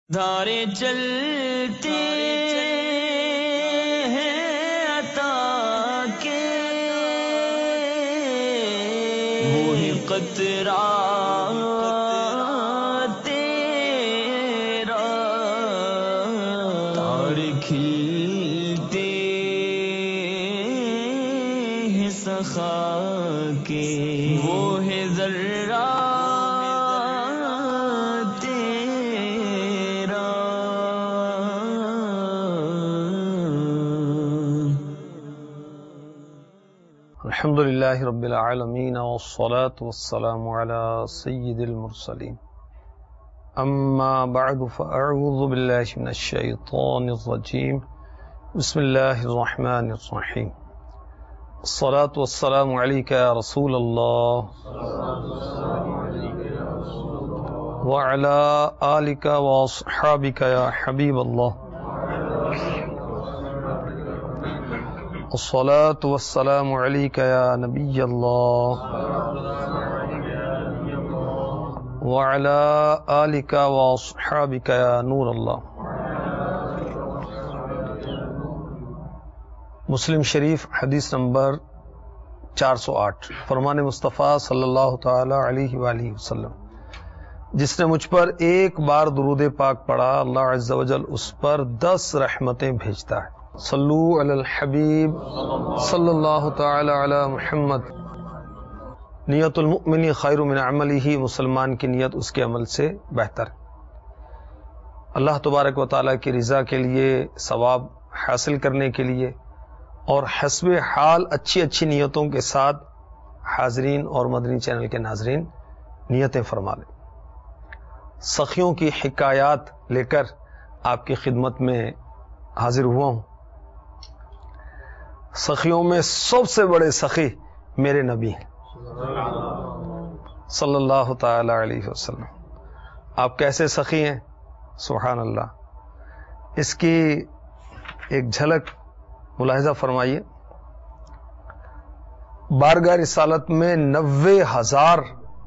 دھارے چلتے ہیں عطا کے وہی قطرہ تیرا تارے کھلتے ہیں سخا کے وہ ہے ذرہ الحمد للہ رب العالمین والصلاة والسلام علی سید المرسلین اما بعد فاعوذ باللہ من الشیطان الرجیم بسم اللہ الرحمن الرحیم الصلاة والسلام علیک یا رسول اللہ وعلی آلک واصحابک یا حبیب اللہ الصلاة والسلام علیک یا نبی اللہ وعلی آلک واصحابک یا نور اللہ۔ مسلم شریف حدیث نمبر 408، فرمان مصطفیٰ صلی اللہ تعالی علیہ وآلہ وسلم، جس نے مجھ پر ایک بار درود پاک پڑھا اللہ عز و جل اس پر 10 رحمتیں بھیجتا ہے۔ صلو علی الحبیب صلی اللہ تعالی علی محمد۔ نیت المؤمن خیر من عملہ، مسلمان کی نیت اس کے عمل سے بہتر ہے۔ اللہ تبارک و تعالیٰ کی رضا کے لیے، ثواب حاصل کرنے کے لیے، اور حسب حال اچھی اچھی نیتوں کے ساتھ حاضرین اور مدنی چینل کے ناظرین نیتیں فرما لیں۔ سخیوں کی حکایات لے کر آپ کی خدمت میں حاضر ہوا ہوں۔ سخیوں میں سب سے بڑے سخی میرے نبی ہیں صلی اللہ تعالی علیہ وسلم۔ آپ کیسے سخی ہیں؟ سبحان اللہ۔ اس کی ایک جھلک ملاحظہ فرمائیے۔ بارگاہ رسالت میں 90,000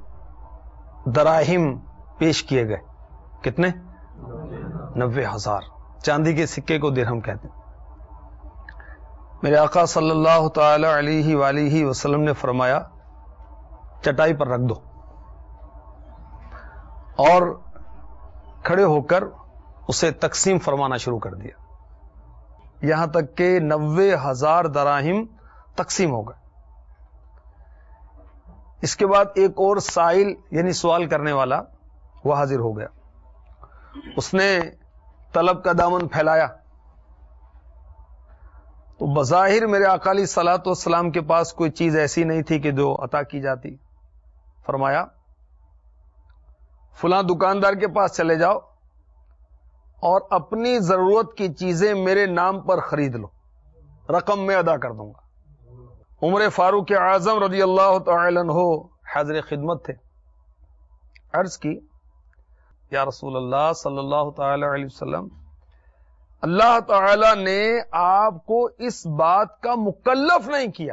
دراہم پیش کیے گئے۔ کتنے؟ 90,000۔ چاندی کے سکے کو درہم کہتے ہیں۔ میرے آقا صلی اللہ تعالی علیہ وآلہ وسلم نے فرمایا چٹائی پر رکھ دو، اور کھڑے ہو کر اسے تقسیم فرمانا شروع کر دیا، یہاں تک کہ 90,000 دراہم تقسیم ہو گئے۔ اس کے بعد ایک اور سائل یعنی سوال کرنے والا وہ حاضر ہو گیا۔ اس نے طلب کا دامن پھیلایا تو بظاہر میرے آقا علیہ الصلوۃ والسلام کے پاس کوئی چیز ایسی نہیں تھی کہ جو عطا کی جاتی۔ فرمایا فلاں دکاندار کے پاس چلے جاؤ اور اپنی ضرورت کی چیزیں میرے نام پر خرید لو، رقم میں ادا کر دوں گا۔ عمر فاروق اعظم رضی اللہ تعالی عنہ حاضر خدمت تھے۔ عرض کی یا رسول اللہ صلی اللہ تعالی علیہ وسلم، اللہ تعالی نے آپ کو اس بات کا مکلف نہیں کیا۔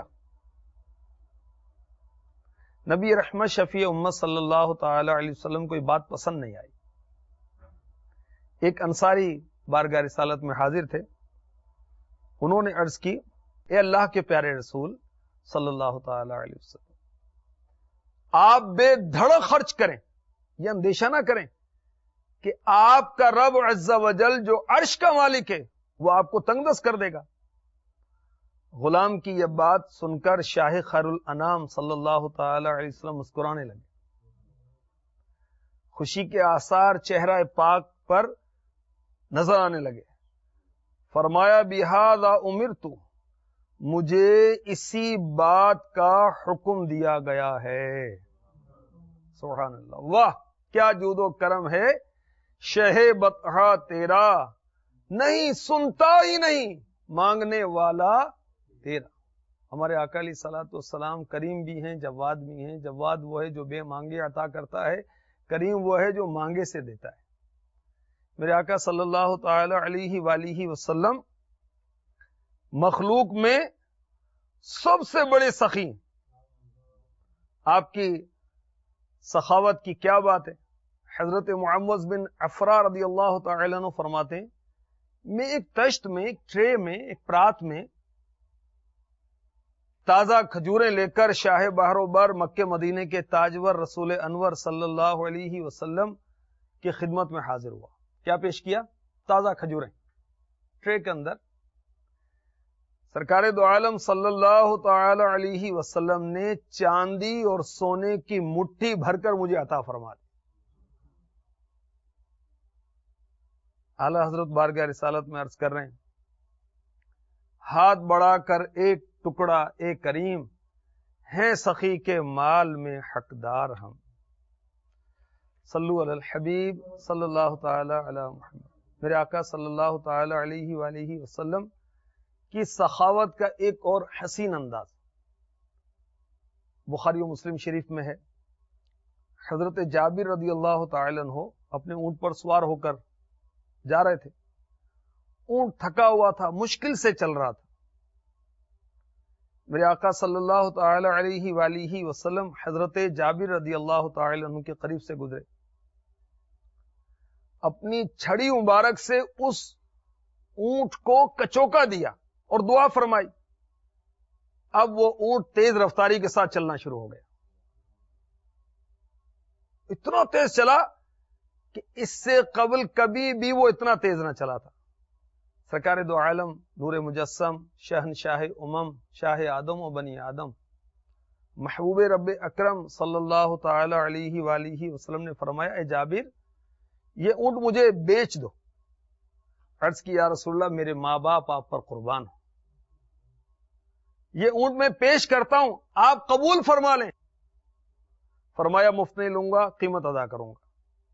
نبی رحمت شفیع امت صلی اللہ تعالی علیہ وسلم کو یہ بات پسند نہیں آئی۔ ایک انصاری بارگاہ رسالت میں حاضر تھے۔ انہوں نے عرض کی اے اللہ کے پیارے رسول صلی اللہ تعالی علیہ وسلم، آپ بے دھڑک خرچ کریں، یہ اندیشہ نہ کریں کہ آپ کا رب عز و جل جو عرش کا مالک ہے وہ آپ کو تنگ دست کر دے گا۔ غلام کی یہ بات سن کر شاہ خیر الانام صلی اللہ تعالی علیہ وسلم مسکرانے لگے۔ خوشی کے آثار چہرہ پاک پر نظر آنے لگے۔ فرمایا بہذا امرت، مجھے اسی بات کا حکم دیا گیا ہے۔ سبحان اللہ، واہ کیا جود و کرم ہے شہ بطحا تیرا، نہیں سنتا ہی نہیں مانگنے والا تیرا۔ ہمارے آقا علیہ الصلوۃ والسلام کریم بھی ہیں، جواد بھی ہیں۔ جواد وہ ہے جو بے مانگے عطا کرتا ہے، کریم وہ ہے جو مانگے سے دیتا ہے۔ میرے آقا صلی اللہ تعالی علیہ وآلہ وسلم مخلوق میں سب سے بڑے سخی۔ آپ کی سخاوت کی کیا بات ہے، حضرت معوذ بن عفرا رضی اللہ تعالی عنہ فرماتے ہیں میں ایک تشت میں، ایک ٹرے میں، ایک پرات میں تازہ کھجوریں لے کر شاہ بحر و بر مکے مدینے کے تاجور رسول انور صلی اللہ علیہ وسلم کی خدمت میں حاضر ہوا. کیا پیش کیا؟ تازہ کھجوریں ٹرے کے اندر. سرکار دو عالم صلی اللہ تعالی علیہ وسلم نے چاندی اور سونے کی مٹھی بھر کر مجھے عطا فرما دی. اعلی حضرت بارگاہ رسالت میں عرض کر رہے ہیں ہاتھ بڑھا کر ایک ٹکڑا اے کریم ہیں سخی کے مال میں حقدار ہم. صلو علی الحبیب صلی اللہ تعالی علی محمد. میرے آقا صلی اللہ تعالی علیہ وآلہ وسلم کی سخاوت کا ایک اور حسین انداز بخاری و مسلم شریف میں ہے. حضرت جابر رضی اللہ تعالی عنہ اپنے اونٹ پر سوار ہو کر جا رہے تھے. اونٹ تھکا ہوا تھا، مشکل سے چل رہا تھا. میرے آقا صلی اللہ تعالی علیہ وآلہ وسلم حضرت جابر رضی اللہ تعالی عنہ کے قریب سے گزرے. اپنی چھڑی مبارک سے اس اونٹ کو کچوکا دیا اور دعا فرمائی. اب وہ اونٹ تیز رفتاری کے ساتھ چلنا شروع ہو گیا. اتنا تیز چلا کہ اس سے قبل کبھی بھی وہ اتنا تیز نہ چلا تھا. سرکار دو عالم نور مجسم شہنشاہ امم شاہ آدم و بنی آدم محبوب رب اکرم صلی اللہ تعالی علیہ وآلہ وسلم نے فرمایا اے جابر یہ اونٹ مجھے بیچ دو. عرض کی یا رسول اللہ میرے ماں باپ آپ پر قربان ہو، یہ اونٹ میں پیش کرتا ہوں آپ قبول فرما لیں. فرمایا مفت نہیں لوں گا، قیمت ادا کروں گا.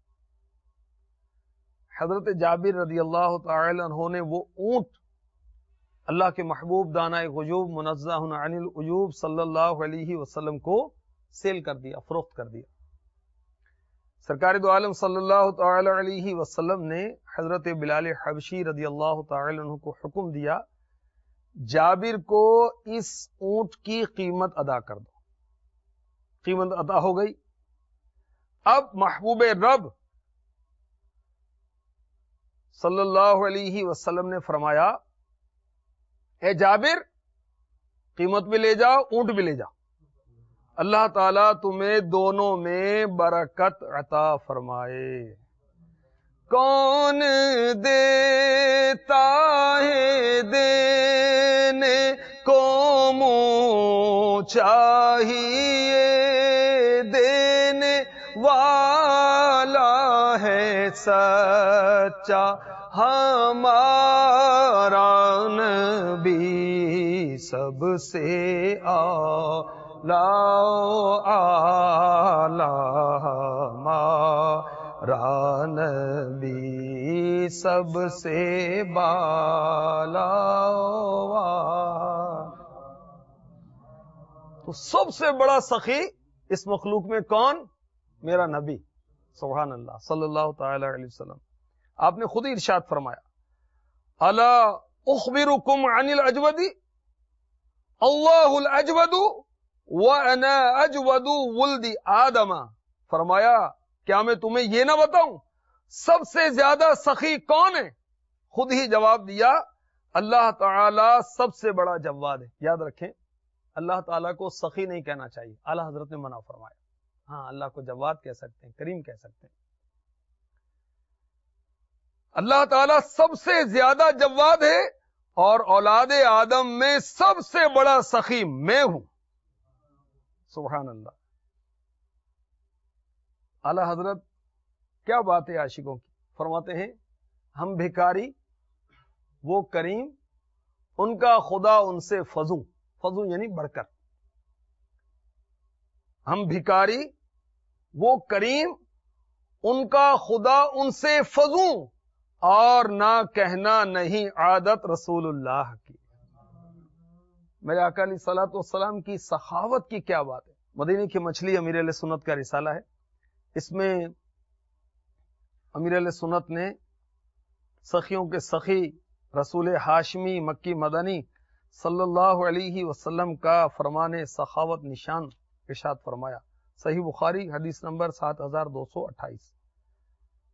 حضرت جابر رضی اللہ تعالی عنہ نے وہ اونٹ اللہ کے محبوب دانائے غیوب منزہ عن العیوب صلی اللہ علیہ وسلم کو سیل کر دیا، فروخت کر دیا. سرکار دو عالم صلی اللہ تعالی علیہ وسلم نے حضرت بلال حبشی رضی اللہ تعالی عنہ کو حکم دیا جابر کو اس اونٹ کی قیمت ادا کر دو. قیمت ادا ہو گئی. اب محبوب رب صلی اللہ علیہ وسلم نے فرمایا اے جابر قیمت بھی لے جاؤ، اونٹ بھی لے جاؤ. اللہ تعالیٰ تمہیں دونوں میں برکت عطا فرمائے. کون دیتا ہے دینے کو منہ چاہیے، دینے والا ہے سچا ہمارا نبی سب سے اعلیٰ ہمارا نبی سب سے بالا. تو سب سے بڑا سخی اس مخلوق میں کون؟ میرا نبی سبحان اللہ صلی اللہ تعالی علیہ وسلم. آپ نے خود ہی ارشاد فرمایا الا اخبرکم عن الاجود اللہ الاجود وانا اجود ولد آدم. فرمایا کیا میں تمہیں یہ نہ بتاؤں سب سے زیادہ سخی کون ہے؟ خود ہی جواب دیا اللہ تعالی سب سے بڑا جواد ہے. یاد رکھیں اللہ تعالیٰ کو سخی نہیں کہنا چاہیے، اعلیٰ حضرت نے منع فرمایا. ہاں اللہ کو جواد کہہ سکتے ہیں، کریم کہہ سکتے ہیں. اللہ تعالیٰ سب سے زیادہ جواد ہے اور اولاد آدم میں سب سے بڑا سخی میں ہوں. سبحان اللہ. اعلیٰ حضرت کیا بات ہے عاشقوں کی. فرماتے ہیں ہم بھکاری وہ کریم ان کا خدا ان سے فضو، فضو یعنی بڑھ کر. ہم بھکاری وہ کریم ان کا خدا ان سے فضو اور نہ کہنا نہیں عادت رسول اللہ کی. میرے آقا علیہ الصلوۃ والسلام کی سخاوت کی کیا بات ہے. مدینے کی مچھلی امیر علیہ سنت کا رسالہ ہے. اس میں امیر علیہ سنت نے سخیوں کے سخی رسول ہاشمی مکی مدنی صلی اللہ علیہ وسلم کا فرمان سخاوت نشان ارشاد فرمایا. صحیح بخاری حدیث نمبر 7228.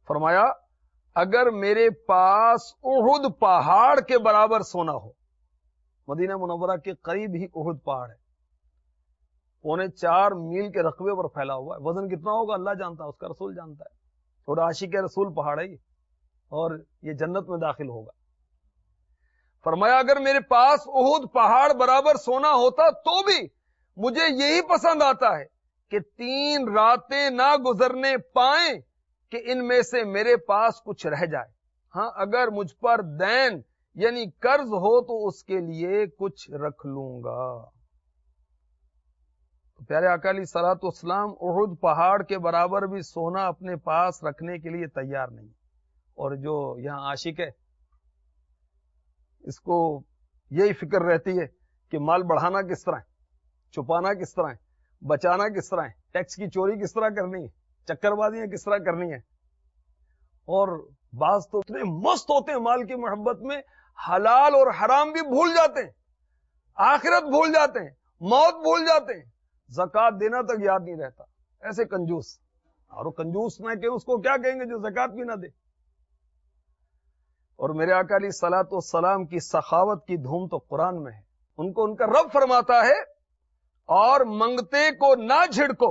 فرمایا اگر میرے پاس احد پہاڑ کے برابر سونا ہو، مدینہ منورہ کے قریب ہی احد پہاڑ ہے، 4.25 میل کے رقبے پر پھیلا ہوا ہے، وزن کتنا ہوگا اللہ جانتا ہے، اس کا رسول جانتا ہے، اور عاشق رسول پہاڑ ہے یہ، اور یہ جنت میں داخل ہوگا۔ فرمایا اگر میرے پاس احد پہاڑ برابر سونا ہوتا تو بھی مجھے یہی پسند آتا ہے کہ 3 راتیں نہ گزرنے پائیں کہ ان میں سے میرے پاس کچھ رہ جائے، ہاں اگر مجھ پر دین یعنی قرض ہو تو اس کے لیے کچھ رکھ لوں گا۔ پیارے آقا علیہ الصلوۃ والسلام احد پہاڑ کے برابر بھی سونا اپنے پاس رکھنے کے لیے تیار نہیں، اور جو یہاں عاشق ہے اس کو یہی فکر رہتی ہے کہ مال بڑھانا کس طرح ہے، چھپانا کس طرح ہے، بچانا کس طرح ہے، ٹیکس کی چوری کس طرح کرنی ہے، چکر بازیاں کس طرح کرنی ہے، اور بعض تو اتنے مست ہوتے ہیں مال کی محبت میں، حلال اور حرام بھی بھول جاتے ہیں، آخرت بھول جاتے ہیں، موت بھول جاتے ہیں، زکات دینا تک یاد نہیں رہتا، ایسے کنجوس، اور وہ کنجوس نہ کہ اس کو کیا کہیں گے جو زکات بھی نہ دے۔ اور میرے آقا علیہ الصلوۃ والسلام کی سخاوت کی دھوم تو قرآن میں ہے، ان کو ان کا رب فرماتا ہے اور منگتے کو نہ جھڑکو۔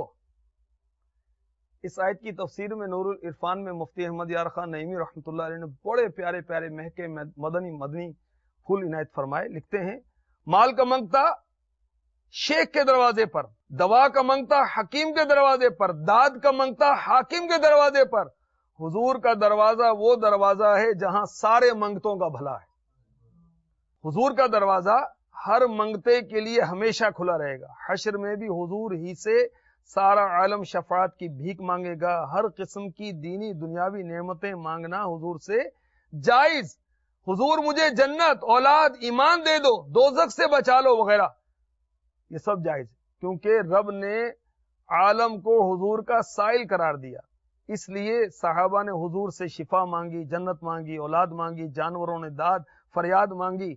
اس آیت کی تفسیر میں نور العرفان میں مفتی احمد یار خان نعیمی رحمۃ اللہ علیہ نے بڑے پیارے پیارے مہکے مدنی پھول عنایت فرمائے، لکھتے ہیں مال کا منگتا شیخ کے دروازے پر، دوا کا منگتا حکیم کے دروازے پر، داد کا منگتا حاکم کے دروازے پر، حضور کا دروازہ وہ دروازہ ہے جہاں سارے منگتوں کا بھلا ہے۔ حضور کا دروازہ ہر منگتے کے لیے ہمیشہ کھلا رہے گا، حشر میں بھی حضور ہی سے سارا عالم شفاعت کی بھیک مانگے گا، ہر قسم کی دینی دنیاوی نعمتیں مانگنا حضور سے جائز، حضور مجھے جنت، اولاد، ایمان دے دو، دوزخ سے بچا لو وغیرہ، یہ سب جائز ہے، کیونکہ رب نے عالم کو حضور کا سائل قرار دیا، اس لیے صحابہ نے حضور سے شفا مانگی، جنت مانگی، اولاد مانگی، جانوروں نے داد فریاد مانگی۔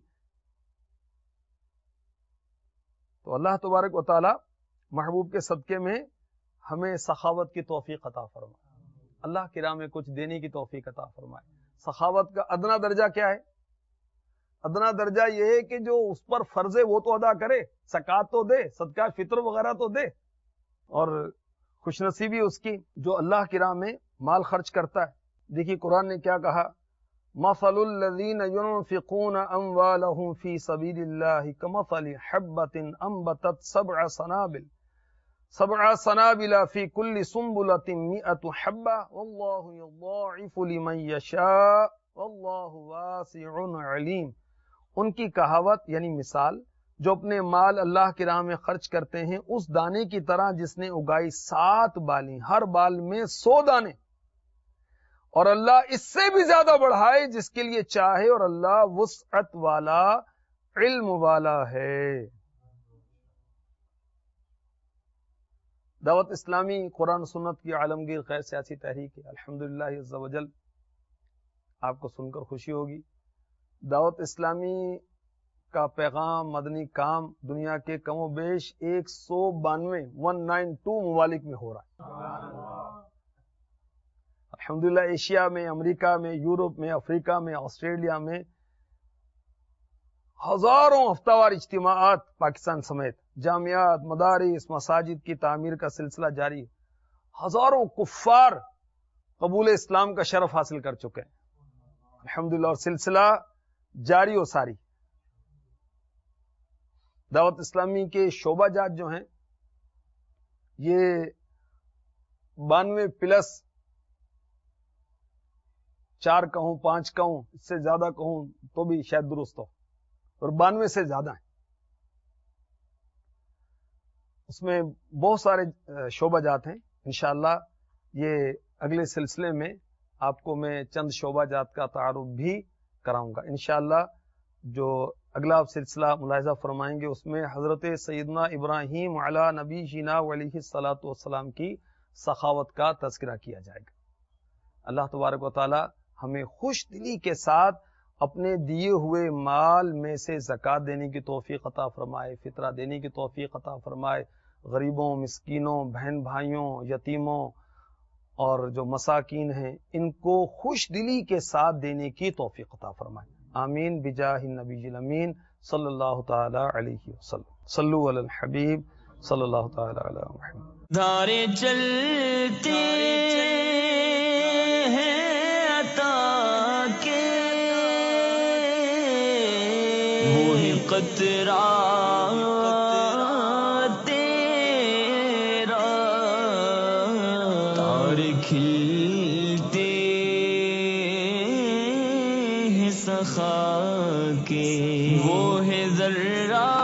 تو اللہ تبارک و تعالی محبوب کے صدقے میں ہمیں سخاوت کی توفیق عطا فرمائے، اللہ کی راہ میں کچھ دینے کی توفیق عطا فرمائے۔ سخاوت کا ادنا درجہ کیا ہے؟ ادنا درجہ یہ ہے کہ جو اس پر فرض ہے وہ تو ادا کرے، زکات تو دے، صدقہ فطر وغیرہ تو دے، اور خوش نصیبی اس کی جو اللہ کی راہ میں مال خرچ کرتا ہے۔ دیکھیے قرآن نے کیا کہا، مثل الذین ينفقون اموالهم فی سبیل اللہ کمثل حبۃ انبتت سبع سنابل فی کل سنبلۃ 100 حبۃ واللہ یضاعف لمن یشاء واللہ واسع علیم۔ ان کی کہاوت یعنی مثال، جو اپنے مال اللہ کی راہ میں خرچ کرتے ہیں اس دانے کی طرح جس نے اگائی 7 بالیں، ہر بال میں 100 دانے، اور اللہ اس سے بھی زیادہ بڑھائے جس کے لیے چاہے، اور اللہ وسعت والا، علم والا ہے۔ دعوت اسلامی قرآن سنت کی عالمگیر غیر سیاسی تحریک ہے، الحمدللہ عز و جل، آپ کو سن کر خوشی ہوگی، دعوت اسلامی کا پیغام، مدنی کام دنیا کے کم و بیش 192 ممالک میں ہو رہا ہے، الحمدللہ، ایشیا میں، امریکہ میں، یورپ میں، افریقہ میں، آسٹریلیا میں ہزاروں ہفتہ وار اجتماعات پاکستان سمیت، جامعات، مدارس، مساجد کی تعمیر کا سلسلہ جاری، ہزاروں کفار قبول اسلام کا شرف حاصل کر چکے ہیں الحمدللہ، اور سلسلہ جاری و ساری۔ دعوت اسلامی کے شعبہ جات جو ہیں یہ 92 پلس 4 کہوں 5 کہوں، اس سے زیادہ کہوں تو بھی شاید درست ہو، اور 92 سے زیادہ ہیں، اس میں بہت سارے شعبہ جات ہیں۔ انشاءاللہ یہ اگلے سلسلے میں آپ کو میں چند شعبہ جات کا تعارف بھی کراؤں گا انشاءاللہ۔ جو اگلا آپ سلسلہ ملاحظہ فرمائیں گے اس میں حضرت سیدنا ابراہیم علی نبی جینا علیہ الصلوۃ والسلام کی سخاوت کا تذکرہ کیا جائے گا۔ اللہ تبارک و تعالی ہمیں خوش دلی کے ساتھ اپنے دیے ہوئے مال میں سے زکوٰۃ دینے کی توفیق عطا فرمائے، فطرہ دینے کی توفیق عطا فرمائے، غریبوں، مسکینوں، بہن بھائیوں، یتیموں اور جو مساکین ہیں ان کو خوش دلی کے ساتھ دینے کی توفیق عطا فرمائے. آمین بجاہ النبی الامین صلی اللہ تعالی علیہ وسلم. صلو علی الحبیب صلی اللہ تعالی علی محمد. دھارے چلتے ہیں عطا کے وہی قطرہ تیرا، تارے کھلتے ہیں سخا کے وہ ہے ذرہ